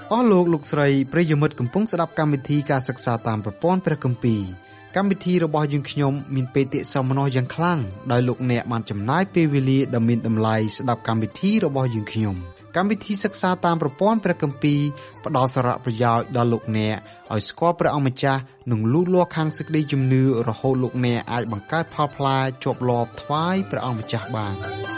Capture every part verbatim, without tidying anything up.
អស់លោកលោកស្រីប្រិយមិត្តកំពុងស្ដាប់កម្មវិធីការសិក្សាតាមប្រព័ន្ធព្រះគម្ពីរកម្មវិធីរបស់យើងខ្ញុំមានបេតិសោមនស្សយ៉ាងខ្លាំងដោយលោកអ្នកបានចំណាយពេលវេលាដ៏មានតម្លៃស្ដាប់កម្មវិធីរបស់យើងខ្ញុំកម្មវិធីសិក្សាតាមប្រព័ន្ធព្រះគម្ពីរផ្ដល់សារៈប្រយោជន៍ដល់លោកអ្នកឲ្យស្គាល់ព្រះអង្គម្ចាស់និងលូតលាស់ខាងសេចក្តីជំនឿរហូតលោកអ្នកអាចបង្កើតផលផ្លែជាប់លាប់ថ្វាយព្រះអង្គម្ចាស់បាន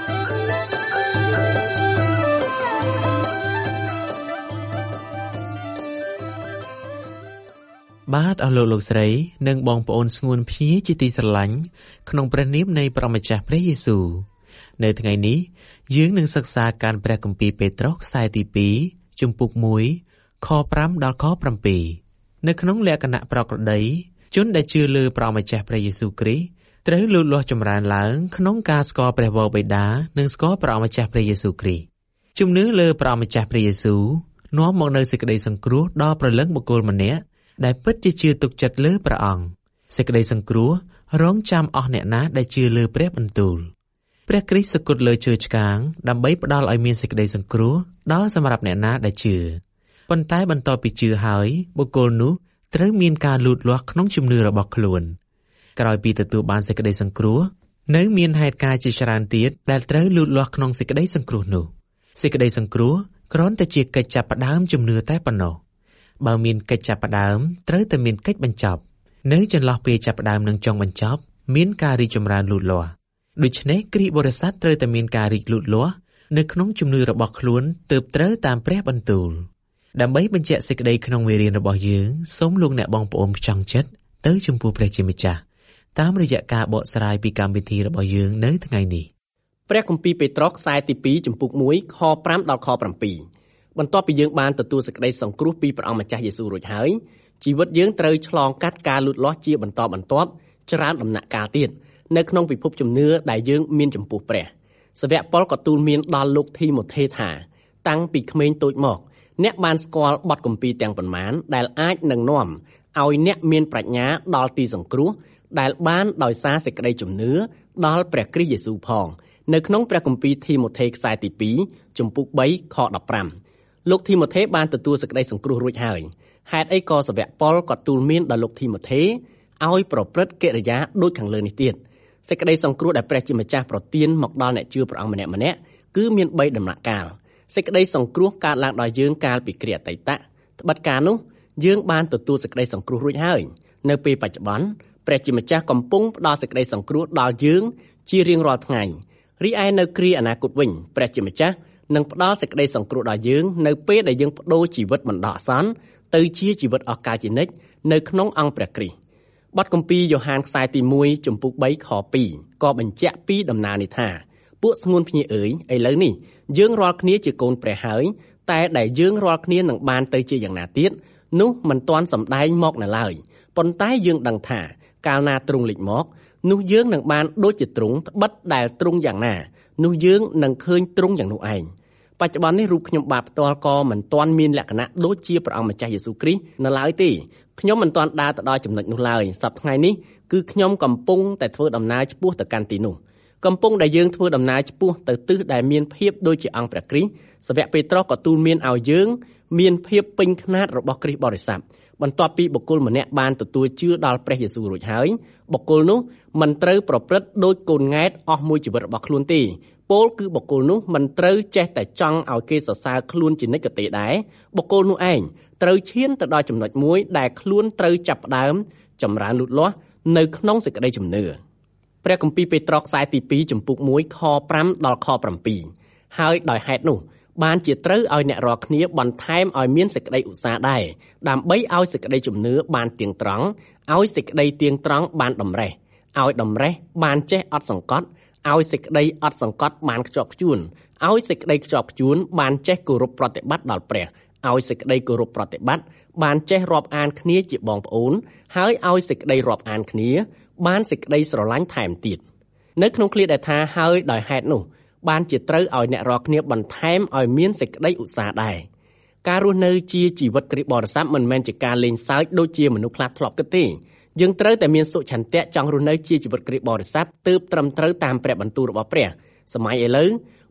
បាទអស់លោកលោកស្រីនិងបងប្អូនស្ងួនភ្ញៀជាទីស្រឡាញ់ក្នុងព្រះនាមនៃព្រះម្ចាស់ព្រះយេស៊ូវនៅថ្ងៃនេះយើងនឹងសិក្សាការព្រះគម្ពីរពេត្រុសខ្សែទីពីរជំពូកមួយខប្រាំដល់ខប្រាំពីរនៅក្នុងលក្ខណៈប្រក្រតីជនដែលជឿលើព្រះម្ចាស់ព្រះយេស៊ូវគ្រីស្ទត្រូវលូតលាស់ចម្រើនឡើងក្នុងការស្គាល់ព្រះវរបិតានិងស្គាល់ព្រះម្ចាស់ព្រះយេស៊ូវគ្រីស្ទជំនឿលើព្រះម្ចាស់ព្រះយេស៊ូវនាំមកនូវសេចក្តីសង្គ្រោះដល់ព្រលឹងបុគ្គលម្នាក់ដែលពិតជាជឿទុកចិត្តលើព្រះអង្គសេចក្តីសង្គ្រោះរងចាំអស់អ្នកណាដែលជឿលើព្រះបន្ទូលព្រះគ្រីស្ទសគត់លើឈើឆ្កាងដើម្បីផ្ដល់ឲ្យមានសេចក្តីសង្គ្រោះដល់សម្រាប់អ្នកណាដែលជឿប៉ុន្តែបន្ទាប់ពីជឿហើយបុគ្គលនោះត្រូវមានការលូតលាស់ក្នុងជំនឿរបស់ខ្លួនក្រោយពីទទួលបានសេចក្តីសង្គ្រោះនៅមានហេតុការណ៍ជាច្រើនទៀតដែលត្រូវលូតលាស់ក្នុងសេចក្តីសង្គ្រោះនោះសេចក្តីសង្គ្រោះគ្រាន់តែជាកិច្ចចាប់ផ្ដើមជំនឿតែប៉ុណ្ណោះបើមានកិច្ចចាប់ផ្ដើមត្រូវតែមានកិច្ចបញ្ចប់នៅចន្លោះពេលចាប់ផ្ដើមនិងចុងបញ្ចប់មានការរីកចម្រើនលូតលាស់ដូច្នេះគ្រីស្ទបរិស័ទត្រូវតែមានការរីកលូតលាស់នៅក្នុងជំនឿរបស់ខ្លួនទើបត្រូវតាមព្រះបន្ទូលដើម្បីបញ្ជាក់សេចក្តីក្នុងមេរៀនរបស់យើងសូមលោកអ្នកបងប្អូនផ្ចង់ចិត្តទៅចំពោះព្រះជាម្ចាស់តាមរយៈការបកស្រាយពីកម្មវិធីរបស់យើងនៅថ្ងៃនេះព្រះគម្ពីរពេត្រុសខ្សែទីពីរជំពូកមួយខប្រាំដល់ខប្រាំពីរបន្ទាប់ពីយើងបានទទួលសេចក្តីសង្គ្រោះពីព្រះអង្គម្ចាស់យេស៊ូវរួចហើយជីវិតយើងត្រូវឆ្លងកាត់ការលូតលាស់ជាបន្តបន្ទាប់ច្រើនដំណាក់កាលទៀតនៅក្នុងពិភពជំនឿដែលយើងមានចំពោះព្រះសាវកប៉ុលក៏ទូលមានដល់លោកធីម៉ូថេថាតាំងពីក្មេងតូចមកអ្នកបានស្គាល់បទគម្ពីរទាំងប៉ុន្មានដែលអាចនឹងនាំឲ្យអ្នកមានប្រាជ្ញាដល់ទីសង្គ្រោះដែលបានដោយសារសេចក្តីជំនឿដល់ព្រះគ្រីស្ទយេស៊ូវផងនៅក្នុងព្រះគម្ពីរធីម៉ូថេខ្សែទីពីរជំពូកបីខដប់ប្រាំលោកធីម៉ូថេបានទទួលសេចក្តីសង្គ្រោះរួចហើយហេតុអីក៏សាវកប៉ុលក៏ទូលមានដល់លោកធីម៉ូថេឲ្យប្រព្រឹត្តកិរិយាដូចខាងលើនេះទៀតសេចក្តីសង្គ្រោះដែលព្រះជាម្ចាស់ប្រទានមកដល់អ្នកជឿព្រះអង្គម្នាក់ម្នាក់គឺមានបីដំណាក់កាលសេចក្តីសង្គ្រោះកើតឡើងដល់យើងកាលពីគ្រាអតីតត្បិតកាលនោះយើងបានទទួលសេចក្តីសង្គ្រោះរួចហើយនៅពេលបច្ចុប្បន្នព្រះជាម្ចាស់កំពុងផ្ដល់សេចក្តីសង្គ្រោះដល់យើងជារៀងរាល់ថ្ងៃរីឯនៅគ្រាអនាគតវិញព្រះជាម្ចាស់នឹងផ្ដល់សេចក្តីសង្គ្រោះដល់យើងនៅពេលដែលយើងបដូរជីវិតបណ្ដោះអាសន្នទៅជាជីវិតអស់កលជានិច្ចនៅក្នុងអង្គព្រះគ្រីស្ទបទគម្ពីរយ៉ូហានខ្សែទីមួយជំពូកបីខពីរក៏បញ្ជាក់ពីដំណើរនេះថាពួកស្ងួនភ្ញៀអើយឥឡូវនេះយើងរាល់គ្នាជាកូនព្រះហើយតែដែលយើងរាល់គ្នានឹងបានទៅជាយ៉ាងណាទៀតនោះមិនទាន់សម្ដែងមកនៅឡើយប៉ុន្តែយើងដឹងថាកាលណាទ្រង់លេចមកនោះយើងនឹងបានដូចជាទ្រង់ត្បិតដែលទ្រង់យ៉ាងណានោះយើងនឹងឃើញទ្រង់យ៉ាងនោះឯងបច្ចុប្បន្ននេះរូបខ្ញុំបាទផ្ទាល់ក៏មិនទាន់មានលក្ខណៈដូចជាព្រះអង្គម្ចាស់យេស៊ូវគ្រីស្ទនៅឡើយទេខ្ញុំមិនទាន់ដើរទៅដល់ចំណុចនោះឡើយសប្តាហ៍ថ្ងៃនេះគឺខ្ញុំកំពុងតែធ្វើដំណើរឆ្ពោះទៅកាន់ទីនោះកំពុងដែលយើងធ្វើដំណើរឆ្ពោះទៅទិសដែលមានភាពដូចជាអង្គព្រះគ្រីស្ទសាវកពេត្រុសក៏ទូលមានឲ្យយើងមានភាពពេញខ្នាតរបស់គ្រីស្ទបរិស័ទបន្ទាប់ពីបុគ្គលម្នាក់បានទទួលជឿដល់ព្រះយេស៊ូវរួចហើយបុគ្គលនោះមិនត្រូវប្រព្រឹត្តដូចកូនង៉ែតអស់មួយជីវិតរបស់ខ្លួនទេពោលគឺបុគ្គលនោះមិនត្រូវចេះតែចង់ឲ្យគេសរសើរខ្លួនជានិច្ចក៏ទេដែរបុគ្គលនោះឯងត្រូវឈានទៅដល់ចំណុចមួយដែលខ្លួនត្រូវចាប់ផ្ដើមចម្រើនលូតលាស់នៅក្នុងសេចក្តីជំនឿព្រះគម្ពីរពេត្រុសខ្សែទីពីរជំពូកមួយខប្រាំដល់ខប្រាំពីរហើយដោយហេតុនោះបានជាត្រូវឲ្យអ្នករាល់គ្នាបន្ថែមឲ្យមានសេចក្តីឧស្សាហ៍ដែរដើម្បីឲ្យសេចក្តីជំនឿបានទៀងត្រង់ឲ្យសេចក្តីទៀងត្រង់បានតម្រេះឲ្យតម្រេះបានចេះអត់សង្កត់ឲ្យសេចក្តីអត់សង្កត់បានខ្ជាប់ខ្ជួនឲ្យសេចក្តីខ្ជាប់ខ្ជួនបានចេះគោរពប្រតិបត្តិដល់ព្រះឲ្យសេចក្តីគោរពប្រតិបត្តិបានចេះរាប់អានគ្នាជាបងប្អូនហើយឲ្យសេចក្តីរាប់អានគ្នាបានសេចក្តីស្រឡាញ់ថែមទៀតនៅក្នុងឃ្លាដែលថាហើយដោយហេតុនោះបានជាត្រូវឲ្យអ្នករាល់គ្នាបន្ថែមឲ្យមានសេចក្តីឧស្សាហ៍ដែរការរស់នៅជាជីវិតគ្រីស្ទបរិស័ទមិនមែនជាការលេងសើចដូចជាមនុស្សខ្លះធ្លាប់គិតទេយើងត្រូវតែមានសុឆន្ទៈចង់រស់នៅជាជីវិតគ្រីស្ទបរិស័ទទើបត្រឹមត្រូវតាមព្រះបន្ទូលរបស់ព្រះសម័យឥឡូវ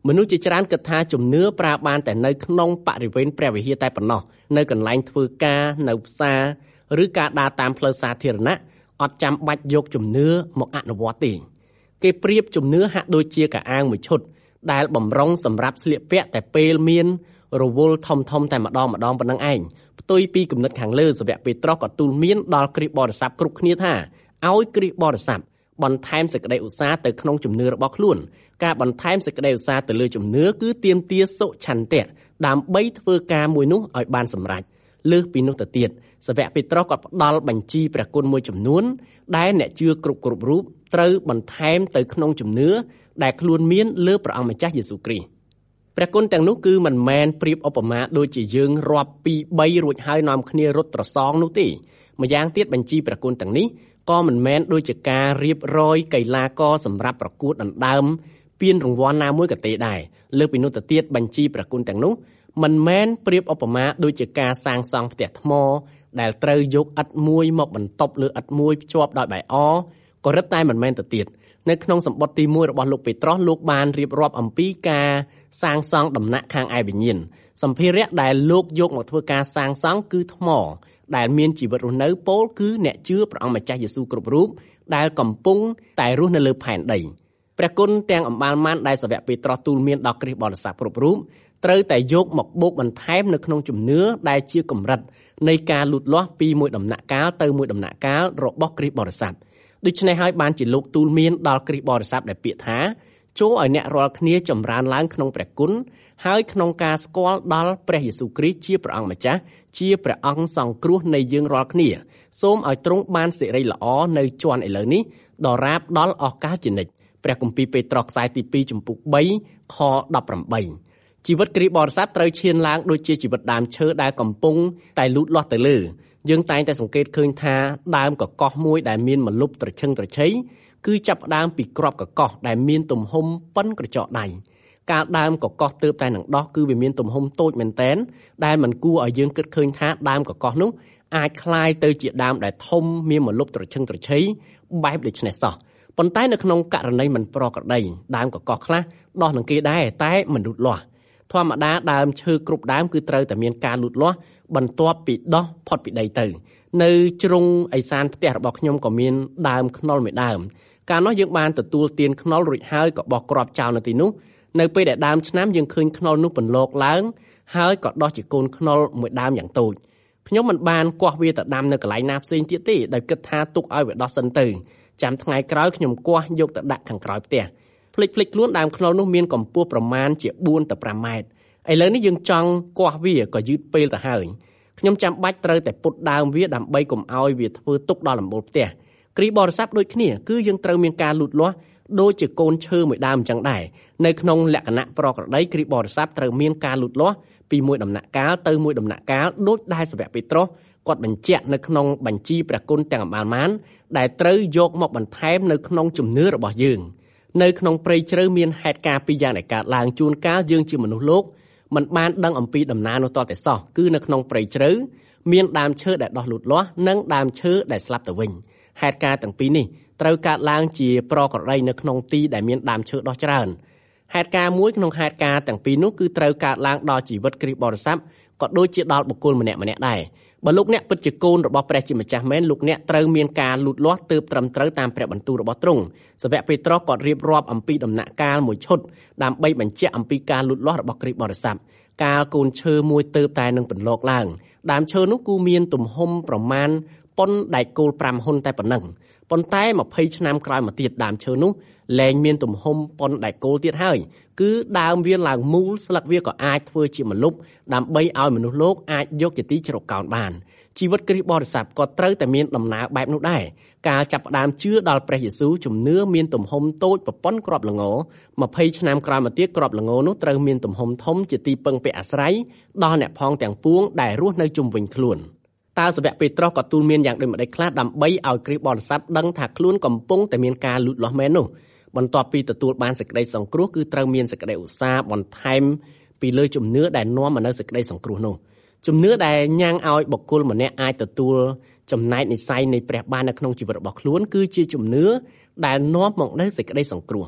មនុស្សជាច្រើនគិតថាជំនឿប្រើបានតែនៅក្នុងបរិវេណព្រះវិហារតែប៉ុណ្ណោះនៅកន្លែងធ្វើការនៅផ្សារឬការដើរតាមផ្លូវសាធារណៈអត់ចាំបាច់យកជំនឿមកអនុវត្តទេគេប្រៀបជំនឿហាក់ដូចជាកៅអៅមួយឈុតដែលបំរុងសម្រាប់ស្លៀកពាក់តែពេលមានរវល់ធំធំតែម្ដងម្ដងប៉ុណ្ណឹងឯងផ្ទុយពីគំនិតខាងលើសាវកពេត្រុសក៏ទូលមានដល់គ្រិស្តបរិស័ទគ្រប់គ្នាថាឲ្យគ្រិស្តបរិស័ទបន្ថែមសេចក្តីឧស្សាហ៍ទៅក្នុងជំនឿរបស់ខ្លួនការបន្ថែមសេចក្តីឧស្សាហ៍ទៅលើជំនឿគឺទាមទារសុឆន្ទៈដើម្បីធ្វើការមួយនោះឲ្យបានសម្រេចលើសពីនោះទៅទៀតសាវកពេត្រុសក៏ផ្ដល់បញ្ជីព្រះគុណមួយចំនួនដែលអ្នកជឿគ្រប់គ្រប់រូបត្រូវបន្ថែមទៅក្នុងជំនឿដែលខ្លួនមានលើព្រះអង្គម្ចាស់យេស៊ូវគ្រីស្ទព្រះគុណទាំងនោះគឺមិនមែនប្រៀបឧបមាដូចជាយើងរាប់ពីបីរួចហើយនាំគ្នារត់ត្រសងនោះទេម្យ៉ាងទៀតបញ្ជីព្រះគុណទាំងនេះក៏មិនមែនដូចជាការរៀបរយកីឡាករសម្រាប់ប្រកួតដណ្ដើមពានរង្វាន់ណាមួយក៏ទេដែរលើសពីនោះទៅទៀតបញ្ជីព្រះគុណទាំងនោះមិនមែនប្រៀបឧបមាដូចជាការសាងសង់ផ្ទះថ្មដែលត្រូវយកឥដ្ឋមួយមកបន្ទប់លើឥដ្ឋមួយភ្ជាប់ដោយបាយអក៏រឹតតែមិនមែនទៅទៀតនៅក្នុងសម្បត្តិទីមួយរបស់លោកពេត្រុសលោកបានរៀបរាប់អំពីការសាងសង់ដំណាក់ខាងឯវិញ្ញាណសម្ភារៈដែលលោកយកមកធ្វើការសាងសង់គឺថ្មដែលមានជីវិតរស់នៅពោលគឺអ្នកជឿព្រះអង្គម្ចាស់យេស៊ូវគ្រប់រូបដែលកំពុងតែរស់នៅលើផែនដីព្រះគុណទាំងអម្បាលម៉ានដែលសាវកពេត្រុសទូលមានដល់គ្រិស្តបរិស័ទគ្រប់រូបត្រូវតែយកមកបូកបន្ថែមនៅក្នុងជំនឿដែលជាកម្រិតនៃការលូតលាស់ពីមួយដំណាក់កាលទៅមួយដំណាក់កាលរបស់គ្រិស្តបរិស័ទដូច្នេះហើយបានជាលោកទូលមានដល់គ្រិស្តបរិស័ទដែលពាក្យថាចូលឲ្យអ្នករាល់គ្នាចម្រើនឡើងក្នុងព្រះគុណហើយក្នុងការស្គាល់ដល់ព្រះយេស៊ូវគ្រីស្ទជាព្រះអង្គម្ចាស់ជាព្រះអង្គសង្គ្រោះនៃយើងរាល់គ្នាសូមឲ្យទ្រង់បានសិរីល្អនៅជាន់ឥឡូវនេះដល់រាបដល់អស់កលជានិច្ចព្រះគម្ពីរពេត្រុសខ្សែទីពីរចំពុកបីខដប់ប្រាំបីជីវិតគ្រិស្តបរិស័ទត្រូវឈានឡើងដូចជាជីវិតដើមឈើដែលកំពុងតែលូតលាស់ទៅលើយើងតែងតែសង្កេតឃើញថាដើមកកោះមួយដែលមានម្លប់ត្រឈឹងត្រឈៃគឺចាប់ផ្ដើមពីគ្រាប់កកោះដែលមានទំហំប៉ុនក្រចកដៃកាលដើមកកោះទើបតែនឹងដោះគឺវាមានទំហំតូចមែនទែនដែលមិនគួរឲ្យយើងគិតឃើញថាដើមកកោះនោះអាចคล้ายទៅជាដើមដែលធំមានម្លប់ត្រឈឹងត្រឈៃបែបដូចនេះសោះប៉ុន្តែនៅក្នុងករណីមិនប្រក្រតីដើមកកោះខ្លះដោះនឹងគេដែរតែមិនលូតលាស់ធម្មតាដើមឈើគ្រប់ដើមគឺត្រូវតែមានការលូតលាស់បន្ទាប់ពីដោះផុតពីដីទៅនៅជ្រុងឦសានផ្ទះរបស់ខ្ញុំក៏មានដើមខ្នុរមួយដើមកាលនោះយើងបានទទួលទានខ្នុររួចហើយក៏បោះគ្រាប់ចោលនៅទីនោះនៅពេលដែលដើមឆ្នាំយើងឃើញខ្នុរនោះបន្លកឡើងហើយក៏ដោះជាកូនខ្នុរមួយដើមយ៉ាងតូចខ្ញុំមិនបានគាស់វាទៅដាំនៅកន្លែងណាផ្សេងទៀតទេដោយគិតថាទុកឲ្យវាដោះសិនទៅចាំថ្ងៃក្រោយខ្ញុំគាស់យកទៅដាក់ខាងក្រោយផ្ទះភ្លេចភ្លេចខ្លួនដើមខ្នុរនោះមានកម្ពស់ប្រមាណជាបួនទៅប្រាំម៉ែត្រឥឡូវនេះយើងចង់គាស់វាក៏យឺតពេលទៅហើយខ្ញុំចាំបាច់ត្រូវតែពុតដើមវាដើម្បីកុំឲ្យវាធ្វើទុកដល់ដំបូលផ្ទះគ្រីស្ទបរិស័ទដូចគ្នាគឺយើងត្រូវមានការលូតលាស់ដូចជាកូនឈើមួយដើមអញ្ចឹងដែរនៅក្នុងលក្ខណៈប្រក្រតីគ្រីស្ទបរិស័ទត្រូវមានការលូតលាស់ពីមួយដំណាក់កាលទៅមួយដំណាក់កាលដូចដែលសាវកពេត្រុសគាត់បញ្ជាក់នៅក្នុងបញ្ជីព្រះគុណទាំងអម្បាលម៉ានដែលត្រូវយកមកបន្ថែមនៅក្នុងជំនឿរបស់យើងនៅក្នុងព្រៃជ្រៅមានហេតុការណ៍ពីរយ៉ាងដែលកើតឡើងជួនកាលយើងជាមនុស្សលោកមិនបានដឹងអំពីដំណើរនោះតតែសោះគឺនៅក្នុងព្រៃជ្រៅមានដើមឈើដែលដោះលូតលាស់និងដើមឈើដែលស្លាប់ទៅវិញហេតុការណ៍ទាំងពីរនេះត្រូវកើតឡើងជាប្រក្រតីនៅក្នុងទីដែលមានដើមឈើដោះច្រើនហេតុការណ៍មួយក្នុងហេតុការណ៍ទាំងពីរនោះគឺត្រូវកើតឡើងដល់ជីវិតគ្រីស្ទបរិស័ទក៏ដូចជាដល់បុគ្គលម្នាក់ម្នាក់ដែរបើលោកអ្នកពិតជាកូនរបស់ព្រះជាម្ចាស់មែនលោកអ្នកត្រូវមានការលូតលាស់ទើបត្រឹមត្រូវតាមព្រះបន្ទូលរបស់ទ្រង់សាវកពេត្រុសក៏រៀបរាប់អំពីដំណាក់កាលមួយឈុតដើម្បីបញ្ជាក់អំពីការលូតលាស់របស់គ្រីស្ទបរិស័ទកាលកូនឈើមួយទើបតែនឹងបន្លកឡើងដើមឈើនោះគឺមានទំហំប្រមាណប៉ុនដែកគោលប្រាំហ៊ុនតែប៉ុណ្ណឹងប៉ុន្តែម្ភៃឆ្នាំក្រោយមកទៀតដើមឈើនោះលែងមានទំហំប៉ុនដែកគោលទៀតហើយគឺដើមវាឡើងមូលស្លឹកវាក៏អាចធ្វើជាម្លប់ដើម្បីឲ្យមនុស្សលោកអាចយកជាទីជ្រកកោនបានជីវិតគ្រីស្ទបរិស័ទក៏ត្រូវតែមានដំណើរបែបនោះដែរការចាប់ផ្ដើមជឿដល់ព្រះយេស៊ូវជំនឿមានទំហំតូចប្រព័ន្ធគ្រាប់ល្ងម្ភៃឆ្នាំក្រោយមកទៀតគ្រាប់ល្ងនោះត្រូវមានទំហំធំជាទីពឹងពាក់អាស្រ័យដល់អ្នកផងទាំងពួងដែលរស់នៅជុំវិញខ្លួនតើសាវកពេត្រុសក៏ទូលមានយ៉ាងដូចម្តេចខ្លះដើម្បីឲ្យគ្រីស្ទបរិស័ទដឹងថាខ្លួនកំពុងតែមានការលូតលាស់មែននោះបន្ទាប់ពីទទួលបានសេចក្តីសង្គ្រោះគឺត្រូវមានសេចក្តីឧស្សាហ៍បន្ថែមពីលើជំនឿដែលនាំមកនូវសេចក្តីសង្គ្រោះនោះជំនឿដែលញ៉ាំងឲ្យបុគ្គលម្នាក់អាចទទួលចំណែកនិស្ស័យនៃព្រះបាននៅក្នុងជីវិតរបស់ខ្លួនគឺជាជំនឿដែលនាំមកនូវសេចក្តីសង្គ្រោះ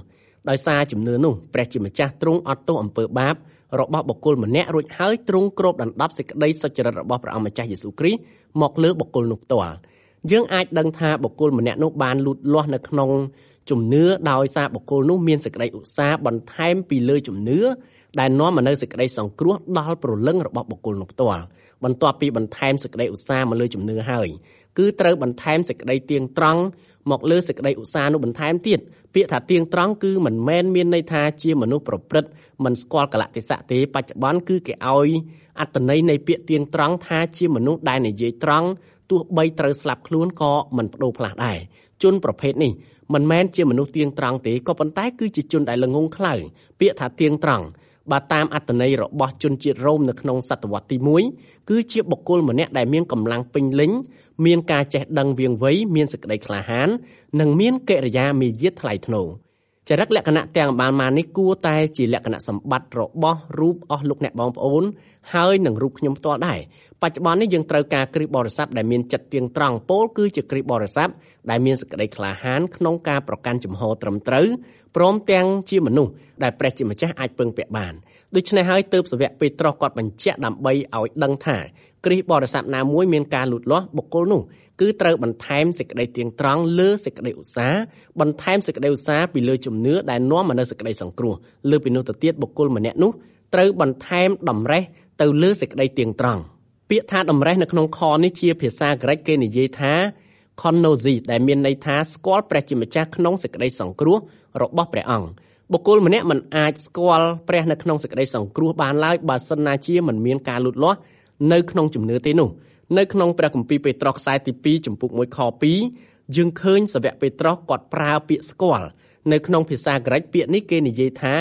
ដោយសារជំនឿនោះព្រះជាម្ចាស់ទ្រង់អត់ទោសអំពើបាបរបស់បុគ្គលម្នាក់រួចហើយទ្រង់គ្របដណ្ដប់សេចក្តីសុចរិតរបស់ព្រះអង្គម្ចាស់យេស៊ូវគ្រីស្ទមកលើបុគ្គលនោះផ្ទាល់យើងអាចដឹងថាបុគ្គលម្នាក់នោះបានលូតលាស់នៅក្នុងជំនឿដោយសារបុគ្គលនោះមានសេចក្តីឧស្សាហ៍បន្ថែមពីលើជំនឿដែលនាំមកនូវសេចក្តីសង្គ្រោះដល់ព្រលឹងរបស់បុគ្គលនោះផ្ទាល់បន្ទាប់ពីបន្ថែមសេចក្តីឧស្សាហ៍មកលើជំនឿហើយគឺត្រូវបន្ថែមសេចក្តីទៀងត្រង់មកលើសេចក្តីឧស្សាហ៍នោះបន្ថែមទៀតពាក្យថាទៀងត្រង់គឺមិនមែនមានន័យថាជាមនុស្សប្រព្រឹត្តមិនស្គាល់កលៈទេសៈទេបច្ចុប្បន្នគឺគេឲ្យអត្ថន័យនៃពាក្យទៀងត្រង់ថាជាមនុស្សដែលនិយាយត្រង់ទោះបីត្រូវស្លាប់ខ្លួនក៏មិនបដូរផ្លាស់ដែរជនប្រភេទនេះមិនមែនជាមនុស្សទៀងត្រង់ទេក៏ប៉ុន្តែគឺជាជនដែលល្ងងខ្លៅពាក្យថាទៀងត្រង់បើតាមអត្ថន័យរបស់ជនជាតិរ៉ូមនៅក្នុងសតវត្សទីមួយគឺជាបុគ្គលម្នាក់ដែលមានកម្លាំងពេញលេញមានការចេះដឹងវាងវៃមានសេចក្តីក្លាហាននិងមានកិរិយាមារយាទថ្លៃថ្នូរចរិតលក្ខណៈទាំងបានមកនេះគួរតែជាលក្ខណៈសម្បត្តិរបស់រូបអស់លោកអ្នកបងប្អូនហើយនឹងរូបខ្ញុំផ្ទាល់ដែរបច្ចុប្បន្ននេះយើងត្រូវការគ្រីស្ទបរិស័ទដែលមានចិត្តទៀងត្រង់ពោលគឺជាគ្រីស្ទបរិស័ទដែលមានសេចក្តីក្លាហានក្នុងការប្រកាន់ជំហរត្រឹមត្រូវព្រមទាំងជាមនុស្សដែលព្រះជាម្ចាស់អាចពឹងពាក់បានដូច្នេះហើយទើបសាវកពេត្រុសគាត់បញ្ជាក់ដើម្បីឲ្យដឹងថាគ្រីស្ទបរិស័ទណាមួយមានការលូតលាស់បុគ្គលនោះគឺត្រូវបន្ថែមសេចក្តីទៀងត្រង់លើសេចក្តីឧស្សាហ៍បន្ថែមសេចក្តីឧស្សាហ៍ពីលើជំនឿដែលនាំមកនូវសេចក្តីសង្គ្រោះលើពីនោះទៅទៀតបុគ្គលម្នាក់នោះត្រូវបន្ថែមតម្រេះទៅលើសេចក្តីទៀងត្រង់ពាក្យថាតម្រេះនៅក្នុងខនេះជាភាសាក្រិកគេនិយាយថា konosis ដែលមានន័យថាស្គាល់ព្រះជាម្ចាស់ក្នុងសេចក្តីសង្គ្រោះរបស់ព្រះអង្គបុគ្គលម្នាក់មិនអាចស្គាល់ព្រះនៅក្នុងសេចក្តីសង្គ្រោះបានឡើយបើសិនណាជាមិនមានការលូតលាស់នៅក្នុងជំនឿទេនោះនៅក្នុងព្រះគម្ពីរពេត្រុសខ្សែទីពីរចំពុកមួយខពីរយើងឃើញសាវកពេត្រុសគាត់ប្រើពាក្យស្គាល់នៅក្នុងភាសាក្រិកពាក្យនេះគេនិយាយថា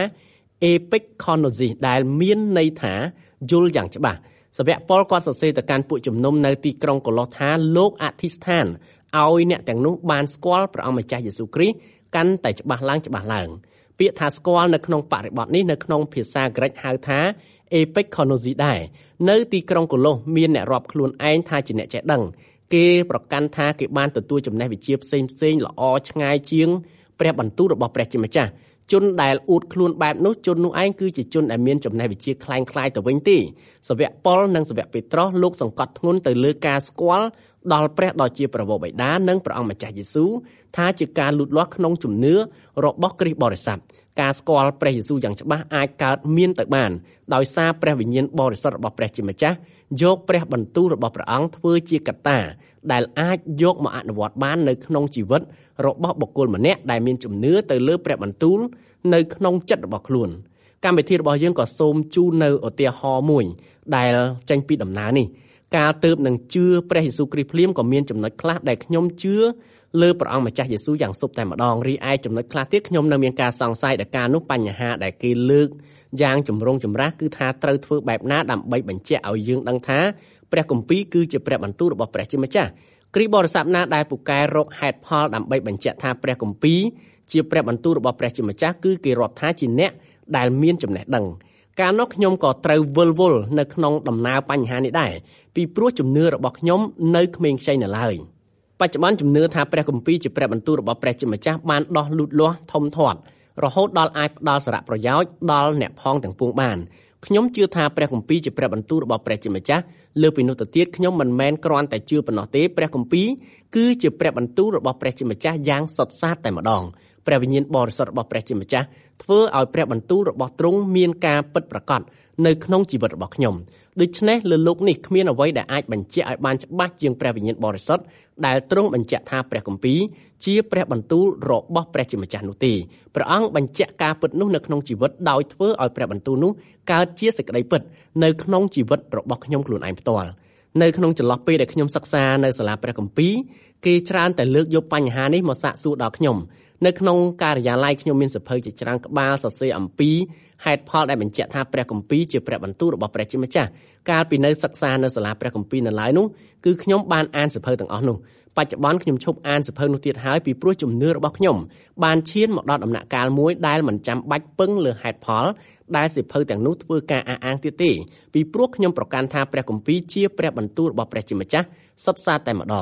epikonosis ដែលមានន័យថាយល់យ៉ាងច្បាស់សាវកប៉ុលគាត់សរសេរទៅកាន់ពួកជំនុំនៅទីក្រុងកូឡូសថាលោកអធិស្ឋានឲ្យអ្នកទាំងនោះបានស្គាល់ព្រះអង្គម្ចាស់យេស៊ូវគ្រីស្ទកាន់តែច្បាស់ឡើងច្បាស់ឡើងពាក្យថាស្គាល់នៅក្នុងបរិបទនេះនៅក្នុងភាសាក្រិកហៅថា epikonosis ដែរនៅទីក្រុងកូឡូសមានអ្នករាប់ខ្លួនឯងថាជាអ្នកចេះដឹងគេប្រកាន់ថាគេបានទទួលចំណេះវិជ្ជាផ្សេងផ្សេងល្អឆ្ងាយជាងព្រះបន្ទូលរបស់ព្រះជាម្ចាស់ជនដែលអួតខ្លួនបែបនោះជននោះឯងគឺជាជនដែលមានចំណេះវិជ្ជាคล้ายៗទៅវិញទេសាវកប៉ុលនិងសាវកពេត្រុសលោកសង្កត់ធ្ងន់ទៅលើការស្គាល់ដល់ព្រះដ៏ជាព្រះវរបិតានិងព្រះអង្គម្ចាស់យេស៊ូវថាជាការលូតលាស់ក្នុងជំនឿរបស់គ្រីស្ទបរិស័ទការស្គាល់ព្រះយេស៊ូវយ៉ាងច្បាស់អាចកើតមានទៅបានដោយសារព្រះវិញ្ញាណបរិសុទ្ធរបស់ព្រះជាម្ចាស់យកព្រះបន្ទូលរបស់ព្រះអង្គធ្វើជាកត្តាដែលអាចយកមកអនុវត្តបាននៅក្នុងជីវិតរបស់បុគ្គលម្នាក់ដែលមានជំនឿទៅលើព្រះបន្ទូលនៅក្នុងចិត្តរបស់ខ្លួនកម្មវិធីរបស់យើងក៏សូមជូននៅឧទាហរណ៍មួយដែលចេញពីដំណើរនេះការទៅនឹងជឿព្រះយេស៊ូវគ្រីស្ទភ្លាមក៏មានចំណុចខ្លះដែលខ្ញុំជឿលើព្រះអង្គម្ចាស់យេស៊ូវយ៉ាងសុបតែម្ដងរីឯចំណុចខ្លះទៀតខ្ញុំនៅមានការសង្ស័យដែលការនោះបញ្ហាដែលគេលើកយ៉ាងចម្រូងចម្រាសគឺថាត្រូវធ្វើបែបណាដើម្បីបញ្ជាក់ឲ្យយើងដឹងថាព្រះគម្ពីរគឺជាព្រះបន្ទូលរបស់ព្រះជាម្ចាស់គ្រីស្ទបរិស័ទណាដែលពូកែរកហេតុផលដើម្បីបញ្ជាក់ថាព្រះគម្ពីរជាព្រះបន្ទូលរបស់ព្រះជាម្ចាស់គឺគេរាប់ថាជាអ្នកដែលមានចំណេះដឹងកាលនោះខ្ញុំក៏ត្រូវវិលវល់នៅក្នុងដំណើរបញ្ហានេះដែរពីព្រោះជំនឿរបស់ខ្ញុំនៅក្មេងខ្ចីនៅឡើយបច្ចុប្បន្នជំនឿថាព្រះគម្ពីរជាព្រះបន្ទូលរបស់ព្រះជាម្ចាស់បានដោះលូតលាស់ធំធាត់រហូតដល់អាចផ្ដល់សារៈប្រយោជន៍ដល់អ្នកផងទាំងពួងបានខ្ញុំជឿថាព្រះគម្ពីរជាព្រះបន្ទូលរបស់ព្រះជាម្ចាស់លើពីនោះទៅទៀតខ្ញុំមិនមែនគ្រាន់តែជឿប៉ុណ្ណោះទេព្រះគម្ពីរគឺជាព្រះបន្ទូលរបស់ព្រះជាម្ចាស់យ៉ាងសុទ្ធសាធតែម្ដងព្រះវិញ្ញាណបរិសុទ្ធរបស់ព្រះជាម្ចាស់ធ្វើឲ្យព្រះបន្ទូលរបស់ទ្រង់មានការពិតប្រាកដនៅក្នុងជីវិតរបស់ខ្ញុំដូច្នេះលើលោកនេះគ្មានអ្វីដែលអាចបញ្ជាក់ឲ្យបានច្បាស់ជាងព្រះវិញ្ញាណបរិសុទ្ធដែលទ្រង់បញ្ជាក់ថាព្រះគម្ពីរជាព្រះបន្ទូលរបស់ព្រះជាម្ចាស់នោះទេព្រះអង្គបញ្ជាក់ការពិតនោះនៅក្នុងជីវិតដោយធ្វើឲ្យព្រះបន្ទូលនោះកើតជាសេចក្តីពិតនៅក្នុងជីវិតរបស់ខ្ញុំខ្លួនឯងផ្ទាល់នៅក្នុងចន្លោះពេលដែលខ្ញុំសិក្សានៅសាលាព្រះគម្ពីរគេច្រើនតែលើកយកបញ្ហានេះមកសាកសួរដល់ខ្ញុំនៅក្នុងការិយាល័យខ្ញុំមានសៀវភៅជាច្រើនក្បាលសរសេរអំពីហេតុផលដែលបញ្ជាក់ថាព្រះគម្ពីរជាព្រះបន្ទូលរបស់ព្រះជាម្ចាស់កាលពីនៅសិក្សានៅសាលាព្រះគម្ពីរនៅឡើយនោះគឺខ្ញុំបានអានសៀវភៅទាំងអស់នោះបច្ចុប្បន្នខ្ញុំឈប់អានសៀវភៅនោះទៀតហើយពីព្រោះជំនឿរបស់ខ្ញុំបានឈានមកដល់ដំណាក់កាលមួយដែលមិនចាំបាច់ពឹងលើហេតុផលដែលសៀវភៅទាំងនោះធ្វើការអះអាងទៀតទេពីព្រោះខ្ញុំប្រកាន់ថាព្រះគម្ពីរជាព្រះបន្ទូលរបស់ព្រះជាម្ចាស់សុទ្ធសាធតែម្ដង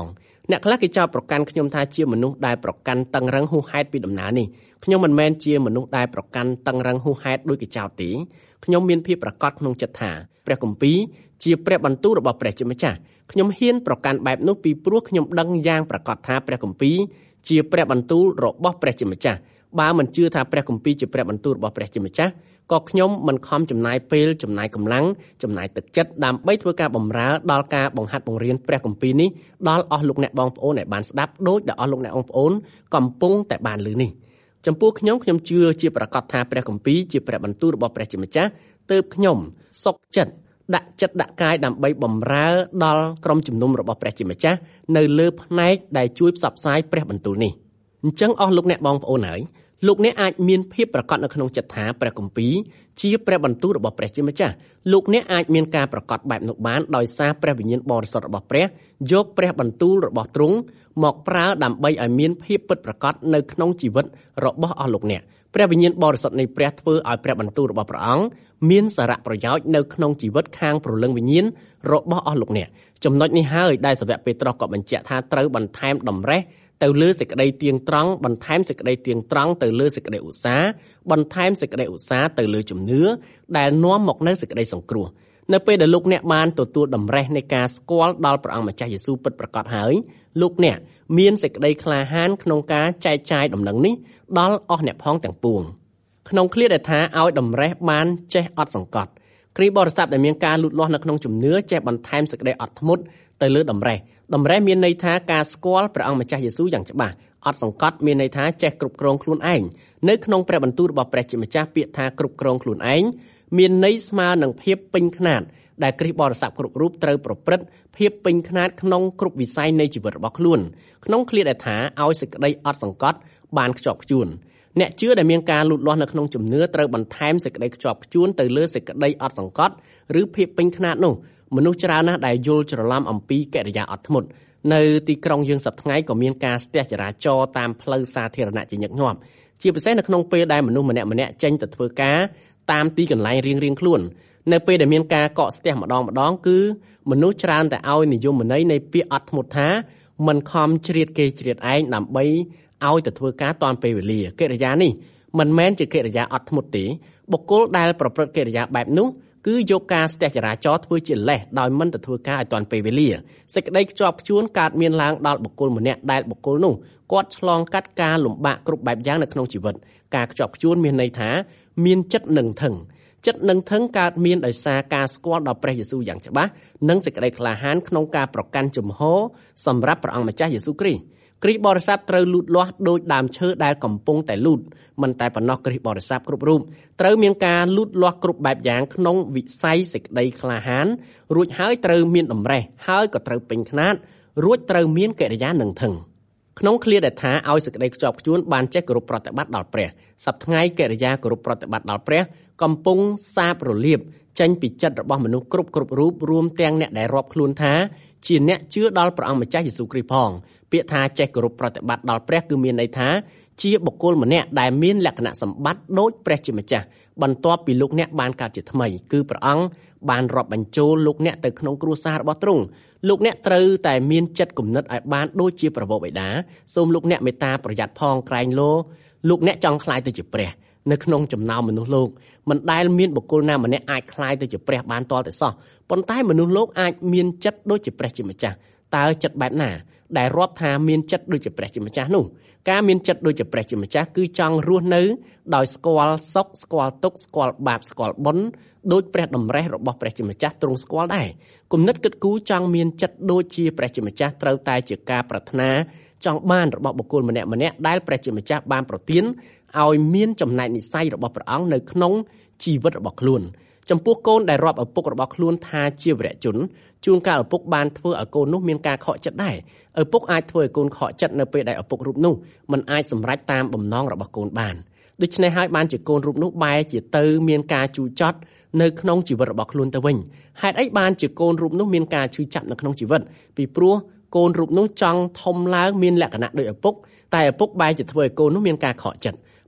អ្នកខ្លះគេចោទប្រកាន់ខ្ញុំថាជាមនុស្សដែលប្រកាន់តឹងរឹងហួសហេតុពីដំណើរនេះខ្ញុំមិនមែនជាមនុស្សដែលប្រកាន់តឹងរឹងហួសហេតុដោយគេចោទទេខ្ញុំមានភាពប្រកបក្នុងចិត្តថាព្រះគម្ពីរជាព្រះបន្ទូលរបស់ព្រះជាម្ចាស់ខ្ញុំហ៊ានប្រកាន់បែបនោះពីព្រោះខ្ញុំដឹងយ៉ាងប្រកបថាព្រះគម្ពីរជាព្រះបន្ទូលរបស់ព្រះជាម្ចាស់បើមិនជឿថាព្រះគម្ពីរជាព្រះបន្ទូលរបស់ព្រះជាម្ចាស់ក៏ខ្ញុំមិនខំចំណាយពេលចំណាយកម្លាំងចំណាយទឹកចិត្តដើម្បីធ្វើការបម្រើដល់ការបង្ហាត់បង្រៀនព្រះគម្ពីរនេះដល់អស់លោកអ្នកបងប្អូនដែលបានស្ដាប់ដូចដែលអស់លោកអ្នកបងប្អូនកំពុងតែបានឮនេះចំពោះខ្ញុំខ្ញុំជឿជាប្រកបថាព្រះគម្ពីរជាព្រះបន្ទូលរបស់ព្រះជាម្ចាស់ទើបខ្ញុំសុខចិត្តដាក់ចិត្តដាក់កាយដើម្បីបម្រើដល់ក្រុមជំនុំរបស់ព្រះជាម្ចាស់នៅលើផ្នែកដែលជួយផ្សព្វផ្សាយព្រះបន្ទូលនេះអញ្ចឹងអស់លោកអ្នកបងប្អូនហើយលោកអ្នកអាចមានភាពប្រកបនៅក្នុងចិត្តថាព្រះគម្ពីរជាព្រះបន្ទូលរបស់ព្រះជាម្ចាស់លោកអ្នកអាចមានការប្រកបបែបនោះបានដោយសារព្រះវិញ្ញាណបរិសុទ្ធរបស់ព្រះយកព្រះបន្ទូលរបស់ទ្រង់មកប្រើដើម្បីឲ្យមានភាពពិតប្រាកដនៅក្នុងជីវិតរបស់អស់លោកអ្នកព្រះវិញ្ញាណបរិសុទ្ធនៃព្រះធ្វើឲ្យព្រះបន្ទូលរបស់ព្រះអង្គមានសារៈប្រយោជន៍នៅក្នុងជីវិតខាងព្រលឹងវិញ្ញាណរបស់អស់លោកអ្នកចំណុចនេះហើយដែលសាវកពេត្រុសក៏បញ្ជាក់ថាត្រូវបន្ថែមតម្រេះទៅលើសេចក្តីទៀងត្រង់បន្ថែមសេចក្តីទៀងត្រង់ទៅលើសេចក្តីឧស្សាហ៍បន្ថែមសេចក្តីឧស្សាហ៍ទៅលើជំនឿដែលនាំមកនូវសេចក្តីសង្គ្រោះនៅពេលដែលលោកអ្នកបានទទួលតម្រេះនៃការស្គាល់ដល់ព្រះអង្គម្ចាស់យេស៊ូវពិតប្រាកដហើយលោកអ្នកមានសេចក្តីក្លាហានក្នុងការចែកចាយដំណឹងនេះដល់អស់អ្នកផងទាំងពួងក្នុងឃ្លាដែលថាឲ្យតម្រេះបានចេះអត់សង្កត់គ្រីស្ទបរិស័ទដែលមានការលូតលាស់នៅក្នុងជំនឿចេះបន្ថែមសេចក្តីអត់ធ្មត់ទៅលើតម្រេះតម្រេះមានន័យថាការស្គាល់ព្រះអង្គម្ចាស់យេស៊ូវយ៉ាងច្បាស់អត់សង្កត់មានន័យថាចេះគ្រប់គ្រងខ្លួនឯងនៅក្នុងព្រះបន្ទូលរបស់ព្រះជាម្ចាស់ពាក្យថាគ្រប់គ្រងខ្លួនឯងមានន័យស្មើនឹងភាពពេញខ្នាតដែលគ្រីស្ទបរិស័ទគ្រប់រូបត្រូវប្រព្រឹត្តភាពពេញខ្នាតក្នុងគ្រប់វិស័យនៃជីវិតរបស់ខ្លួនក្នុងឃ្លាដែលថាឲ្យសេចក្តីអត់សង្កត់បានខ្ជាប់ខ្ជួនអ្នកជឿដែលមានការលូតលាស់នៅក្នុងជំនឿត្រូវបន្ថែមសេចក្តីខ្ជាប់ខ្ជួនទៅលើសេចក្តីអត់សង្កត់ឬភាពពេញខ្នាតនោះមនុស្សច្រើនណាស់ដែលយល់ច្រឡំអំពីកិរិយាអត់ធ្មត់នៅទីក្រុងយើងសប្តាហ៍ថ្ងៃក៏មានការស្ទះចរាចរណ៍តាមផ្លូវសាធារណៈជាញឹកញាប់ជាពិសេសនៅក្នុងពេលដែលមនុស្សម្នាក់ម្នាក់ចេញទៅធ្វើការតាមទីកន្លែងរៀងៗខ្លួននៅពេលដែលមានការកកស្ទះម្ដងម្ដងគឺមនុស្សច្រើនតែឲ្យនិយមន័យនៃពាក្យអត់ធ្មត់ថាមិនខំជ្រៀតគេជ្រៀតឯងដើម្បីឲ្យទៅធ្វើការតាន់ពេលវេលាកិរិយានេះមិនមែនជាកិរិយាអត់ធ្មត់ទេបុគ្គលដែលប្រព្រឹត្តកិរិយាបែបនោះគឺយកការស្ទះចរាចរណ៍ធ្វើជាលេសដោយមិនទៅធ្វើការឲ្យតាន់ពេលវេលាសេចក្តីខ្ជាប់ខ្ជួនកើតមានឡើងដល់បុគ្គលម្នាក់ដែលបុគ្គលនោះគាត់ឆ្លងកាត់ការលំបាកគ្រប់បែបយ៉ាងនៅក្នុងជីវិតការខ្ជាប់ខ្ជួនមានន័យថាមានចិត្តនឹងធឹងចិត្តនឹងធឹងកើតមានដោយសារការស្គាល់ដល់ព្រះយេស៊ូវយ៉ាងច្បាស់និងសេចក្តីក្លាហានក្នុងការប្រកាន់ជំហរសម្រាប់ព្រះអង្គម្ចាស់យេស៊ូវគ្រីស្ទគ្រីស្ទបរិស័ទត្រូវលូតលាស់ដោយដើមឈើដែលកំពុងតែលូតមិនតែប៉ុណ្ណោះគ្រីស្ទបរិស័ទគ្រប់រូបត្រូវមានការលូតលាស់គ្រប់បែបយ៉ាងក្នុងវិស័យសេចក្តីក្លាហានរួចហើយត្រូវមានតម្រេះហើយក៏ត្រូវពេញខ្នាតរួចត្រូវមានកិរិយានឹងធឹងក្នុងឃ្លាដែលថាឲ្យសេចក្តីខ្ជាប់ខ្ជួនបានចេះគោរពប្រតិបត្តិដល់ព្រះសប្តាហ៍ថ្ងៃកិរិយាគោរពប្រតិបត្តិដល់ព្រះកំពុងសាបរលាបចេញពីចិត្តរបស់មនុស្សគ្រប់គ្រប់រូបរួមទាំងអ្នកដែលរាប់ខ្លួនថាជាអ្នកជឿដល់ព្រះអង្គម្ចាស់យេស៊ូវគ្រីស្ទផងពាក្យថាចេះគោរពប្រតិបត្តិដល់ព្រះគឺមានន័យថាជាបុគ្គលម្នាក់ដែលមានលក្ខណៈសម្បត្តិដូចព្រះជាម្ចាស់បន្ទាប់ពីលោកអ្នកបានកើតជាថ្មីគឺព្រះអង្គបានរាប់បញ្ចូលលោកអ្នកទៅក្នុងគ្រួសាររបស់ទ្រង់លោកអ្នកត្រូវតែមានចិត្តគំនិតឲ្យបានដូចជាប្រវោបិតាសូមលោកអ្នកមេត្តាប្រយ័ត្នផងក្រែងលោលោកអ្នកចង់ខ្លាយទៅជាព្រះនៅក្នុងចំណោមមនុស្សលោកមិនដែលមានបុគ្គលណាម្នាក់អាចខ្លាយទៅជាព្រះបានទាល់តែសោះប៉ុន្តែមនុស្សលោកអាចមានចិត្តដូចជាព្រះជាម្ចាស់តើចិត្តបែបណាដែលរាប់ថាមានចិត្តដូចជាព្រះជាម្ចាស់នោះការមានចិត្តដូចជាព្រះជាម្ចាស់គឺចង់រស់នៅដោយស្គាល់សុខស្គាល់ទុក្ខស្គាល់បាបស្គាល់បុណ្យដូចព្រះតម្រេះរបស់ព្រះជាម្ចាស់ទ្រង់ស្គាល់ដែរគំនិតគិតគូរចង់មានចិត្តដូចជាព្រះជាម្ចាស់ត្រូវតែជាការប្រាថ្នាចង់បានរបស់បុគ្គលម្នាក់ម្នាក់ដែលព្រះជាម្ចាស់បានប្រទានឲ្យមានចំណែកនិស្ស័យរបស់ព្រះអង្គនៅក្នុងជីវិតរបស់ខ្លួនចំពោះកូនដែលរាប់ឪពុករបស់ខ្លួនថាជាវរជនជួនកាលឪពុកបានធ្វើឲ្យកូននោះមានការខកចិត្តដែរឪពុកអាចធ្វើឲ្យកូនខកចិត្តនៅពេលដែលឪពុករូបនោះមិនអាចសម្រេចតាមបំណងរបស់កូនបានដូច្នេះហើយបានជាកូនរូបនោះបែរជាទៅមានការជូរចត់នៅក្នុងជីវិតរបស់ខ្លួនទៅវិញហេតុអីបានជាកូនរូបនោះមានការឈឺចាប់នៅក្នុងជីវិតពីព្រោះកូនរូបនោះចង់ធំឡើងមានលក្ខណៈដូចឪពុកតែឪពុកបែរជាធ្វើឲ្យកូននោះមានការខកចិត្ត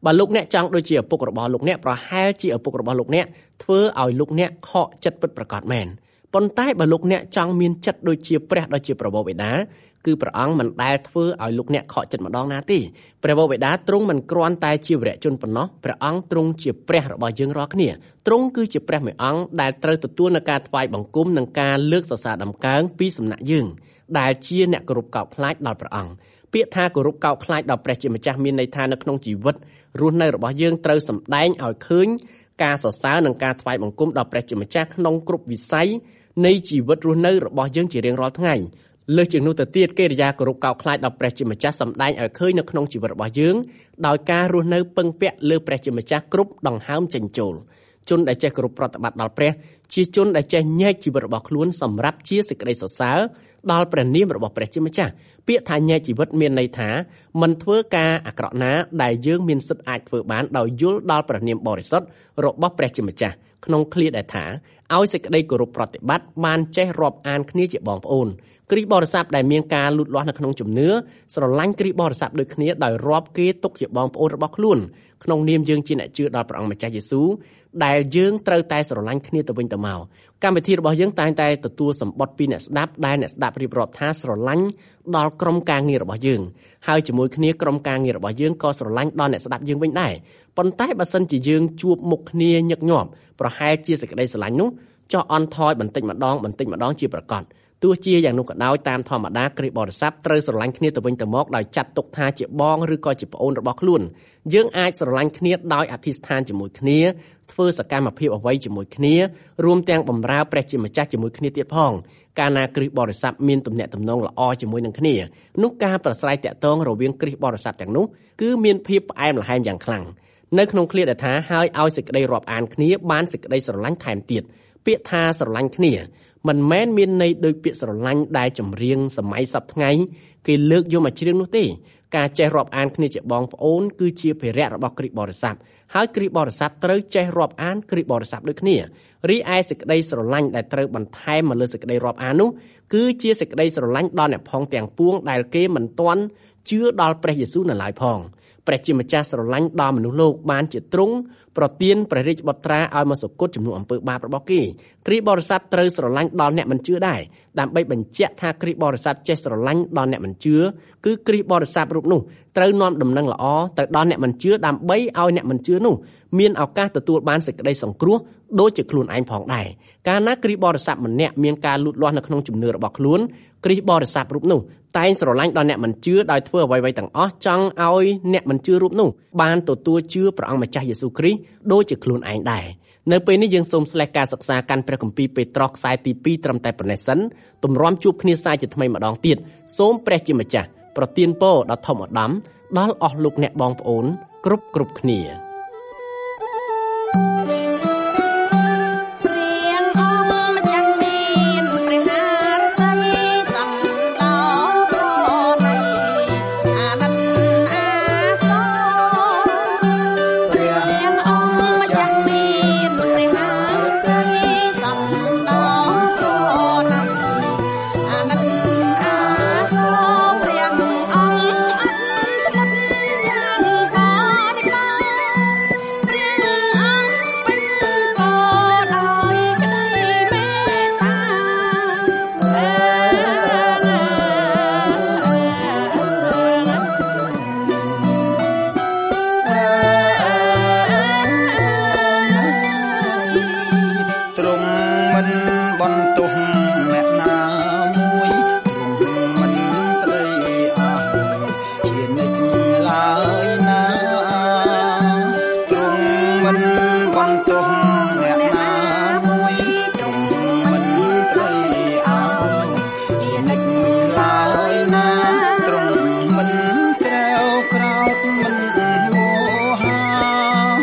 បើលោកអ្នកចង់ដូចជាឪពុករបស់លោកអ្នកប្រហែលជាឪពុករបស់លោកអ្នកធ្វើឲ្យលោកអ្នកខកចិត្តពិតប្រាកដមែនប៉ុន្តែបើលោកអ្នកចង់មានចិត្តដូចជាព្រះដ៏ជាប្រពោបិតាគឺព្រះអង្គមិនដែលធ្វើឲ្យលោកអ្នកខកចិត្តម្ដងណាទេព្រះបិតាទ្រង់មិនគ្រាន់តែជាវរជនប៉ុណ្ណោះព្រះអង្គទ្រង់ជាព្រះរបស់យើងរាល់គ្នាទ្រង់គឺជាព្រះមួយអង្គដែលត្រូវទទួលនឹងការថ្វាយបង្គំនិងការលើកសរសើរដំកើងពីសំណាក់យើងដែលជាអ្នកគោរពកោតខ្លាចដល់ព្រះអង្គពាក្យថាគោរពកោតខ្លាចដល់ព្រះជាម្ចាស់មានន័យថានៅក្នុងជីវិតរស់នៅរបស់យើងត្រូវសម្ដែងឲ្យឃើញការសរសើរនិងការថ្វាយបង្គំដល់ព្រះជាម្ចាស់ក្នុងគ្រប់វិស័យនៃជីវិតរស់នៅរបស់យើងជារៀងរាល់ថ្ងៃលើសជាងនោះទៅទៀតកិរិយាគោរពកោតខ្លាចដល់ព្រះជាម្ចាស់សម្ដែងឲ្យឃើញនៅក្នុងជីវិតរបស់យើងដោយការរស់នៅពឹងពាក់លើព្រះជាម្ចាស់គ្រប់ដង្ហើមចេញចូលជនដែលចេះគោរពប្រតិបត្តិដល់ព្រះជាជនដែលចេះញែកជីវិតរបស់ខ្លួនសម្រាប់ជាសេចក្តីសរសើរដល់ព្រះនាមរបស់ព្រះជាម្ចាស់ពាក្យថាញែកជីវិតមានន័យថាមិនធ្វើការអាក្រក់ណាដែលយើងមានសិទ្ធិអាចធ្វើបានដោយយល់ដល់ព្រះនាមបរិសុទ្ធរបស់ព្រះជាម្ចាស់ក្នុងឃ្លាដែលថាឲ្យសេចក្តីគោរពប្រតិបត្តិបានចេះរាប់អានគ្នាជាបងប្អូនគ្រីស្ទបរិស័ទដែលមានការលូតលាស់នៅក្នុងជំនឿស្រឡាញ់គ្រីស្ទបរិស័ទដូចគ្នាដោយរាប់គេទុកជាបងប្អូនរបស់ខ្លួនក្នុងនាមយើងជាអ្នកជឿដល់ព្រះអង្គម្ចាស់យេស៊ូវដែលយើងត្រូវតែស្រឡាញ់គ្នាទៅវិញទៅមកកម្មវិធីរបស់យើងតែងតែទទួលសម្បត្តិពីអ្នកស្ដាប់ដែលអ្នកស្ដាប់រៀបរាប់ថាស្រឡាញ់ដល់ក្រុមការងាររបស់យើងហើយជាមួយគ្នាក្រុមការងាររបស់យើងក៏ស្រឡាញ់ដល់អ្នកស្ដាប់យើងវិញដែរប៉ុន្តែបើសិនជាយើងជួបមុខគ្នាញឹកញាប់ប្រហែលជាសេចក្តីស្រឡាញ់នោះចោះអន់ថយបន្តិចម្ដងបន្តិចម្ដងជាប្រកបទោះជាយ៉ាងនោះក៏ដោយតាមធម្មតាគ្រីស្ទបរិស័ទត្រូវស្រឡាញ់គ្នាទៅវិញទៅមកដោយចាត់ទុកថាជាបងឬក៏ជាប្អូនរបស់ខ្លួនយើងអាចស្រឡាញ់គ្នាដោយអធិស្ឋានជាមួយគ្នាធ្វើសកម្មភាពអ្វីជាមួយគ្នារួមទាំងបម្រើព្រះជាម្ចាស់ជាមួយគ្នាទៀតផងកាលណាគ្រីស្ទបរិស័ទមានទំនាក់ទំនងល្អជាមួយនឹងគ្នានោះការប្រស្រ័យទាក់ទងរវាងគ្រីស្ទបរិស័ទទាំងនោះគឺមានភាពផ្អែមល្ហែមយ៉ាងខ្លាំងនៅក្នុងឃ្លាដែលថាហើយឲ្យសេចក្តីរាប់អានគ្នាបានសេចក្តីស្រឡាញ់ថែមទៀតពាក្យថាស្រឡាញ់គ្នាមិនមែនមានន័យដូចពាក្យស្រឡាញ់ដែលចម្រៀងសម័យសពថ្ងៃគេលើកយកមកច្រៀងនោះទេការចេះរាប់អានគ្នាជាបងប្អូនគឺជាភារៈរបស់គ្រីស្ទបរិស័ទហើយគ្រីស្ទបរិស័ទត្រូវចេះរាប់អានគ្រីស្ទបរិស័ទដូចគ្នារីឯសេចក្តីស្រឡាញ់ដែលត្រូវបន្ថែមមកលើសេចក្តីរាប់អាននោះគឺជាសេចក្តីស្រឡាញ់ដល់អ្នកផងទាំងពួងដែលគេមិនទាន់ជឿដល់ព្រះយេស៊ូវនៅឡើយផងព្រះជាម្ចាស់ស្រឡាញ់ដល់មនុស្សលោកបានជាទ្រង់ប្រទានព្រះរាជបុត្រាឲ្យមកសគត់ជំនួសអំពើបាបរបស់គេគ្រីស្ទបរិស័ទត្រូវស្រឡាញ់ដល់អ្នកមិនជឿដែរដើម្បីបញ្ជាក់ថាគ្រីស្ទបរិស័ទចេះស្រឡាញ់ដល់អ្នកមិនជឿគឺគ្រីស្ទបរិស័ទរូបនោះត្រូវនាំដំណឹងល្អទៅដល់អ្នកមិនជឿដើម្បីឲ្យអ្នកមិនជឿនោះមានឱកាសទទួលបានសេចក្តីសង្គ្រោះដូចជាខ្លួនឯងផងដែរកាលណាគ្រីស្ទបរិស័ទម្នាក់មានការលូតលាស់នៅក្នុងជំនឿរបស់ខ្លួនគ្រីស្ទបរិស័ទរូបនោះតែងស្រឡាញ់ដល់អ្នកមិនជឿដោយធ្វើអ្វីៗទាំងអស់ចង់ឲ្យអ្នកមិនជឿរូបនោះបានទទួលជឿព្រះអង្គម្ចាស់យេស៊ូវគ្រីស្ទដូចជាខ្លួនឯងដែរនៅពេលនេះយើងសូមស្លេះការសិក្សាកាន់ព្រះគម្ពីរពេត្រុសខ្សែទីពីរត្រឹមតែប៉ុណ្ណេះសិនទម្រាំជួបគ្នាសាជាថ្មីម្ដងទៀតសូមព្រះជាម្ចាស់ប្រទានពរដ៏ធំឧត្តមដល់អស់លោកអ្នកបងប្អូនគ្រប់គ្រប់គ្នា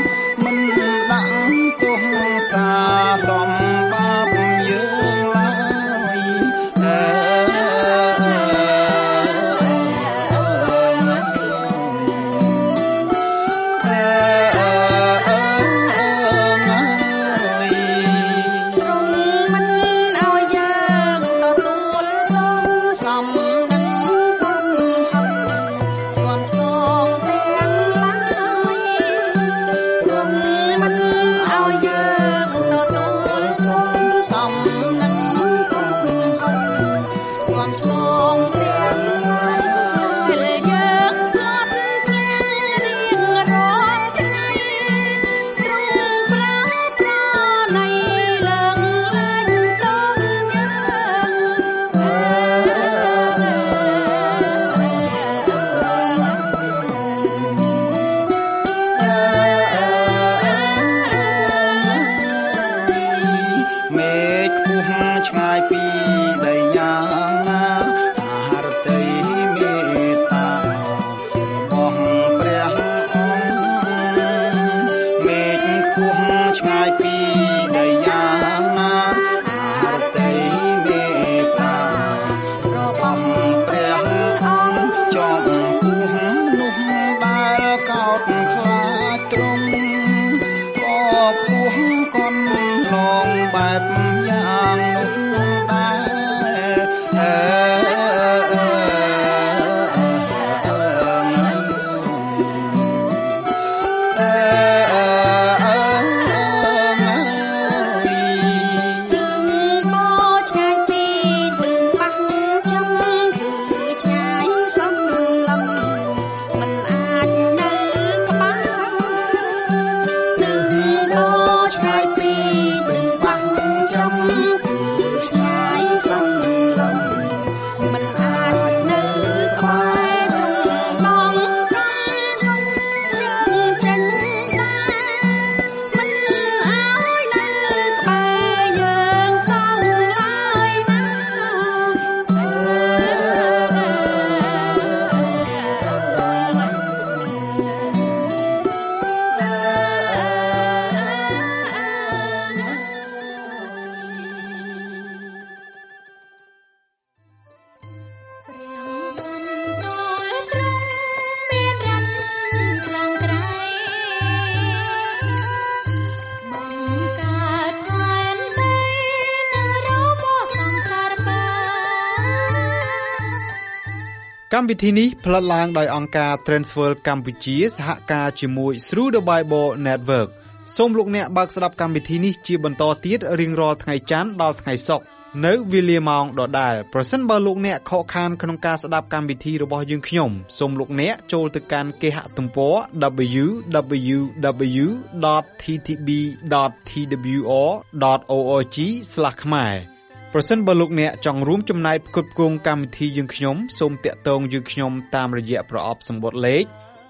សំបាបយើងឡើយពុះឆ្ងាយពីដីយ៉ាងណាអារតីមេត្តារបស់ព្រះអង្គមេឃពុះឆ្ងាយពីដីយ៉ាងណាអារតីមេត្តារបស់ព្រះអង្គចំពុះនោះដែលកោតខ្លាចទ្រង់ក៏ពុះកន់ឡងបែបយ៉ាងនោះដែរអើកម្មវិធីនេះផ្លាត់ឡើងដោយអង្គការ Transworld កម្ពុជាសហការជាមួយ Through the Bible Network សូមលោកអ្នកបើកស្ដាប់កម្មវិធីនេះជាបន្តទៀតរៀងរាល់ថ្ងៃច័ន្ទដល់ថ្ងៃសុក្រនៅវេលាម៉ោងដដែលប្រសិនបើលោកអ្នកខកខានក្នុងការស្ដាប់កម្មវិធីរបស់យើងខ្ញុំសូមលោកអ្នកចូលទៅកាន់គេហទំព័រ double-u double-u double-u dot t t b dot t w r dot org ស្លាស ខ្មែរប្រសិនបើលោកអ្នកចង់រួមចំណែកផ្គត់ផ្គង់កម្មវិធីយើងខ្ញុំសូមតាក់ទងយើងខ្ញុំតាមរយៈប្រអប់សម្បត្តិលេខ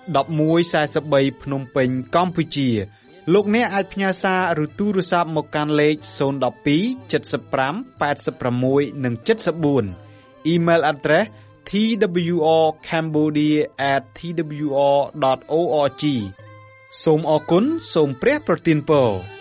one one four threeភ្នំពេញកម្ពុជាលោកអ្នកអាចផ្ញើសារឬទូរស័ព្ទមកកាន់លេខzero one two seven five eight sixនិងseven four អ៊ីមែល address t w r cambodia at t w r dot org សូមអរគុណសូមព្រះប្រទានពរ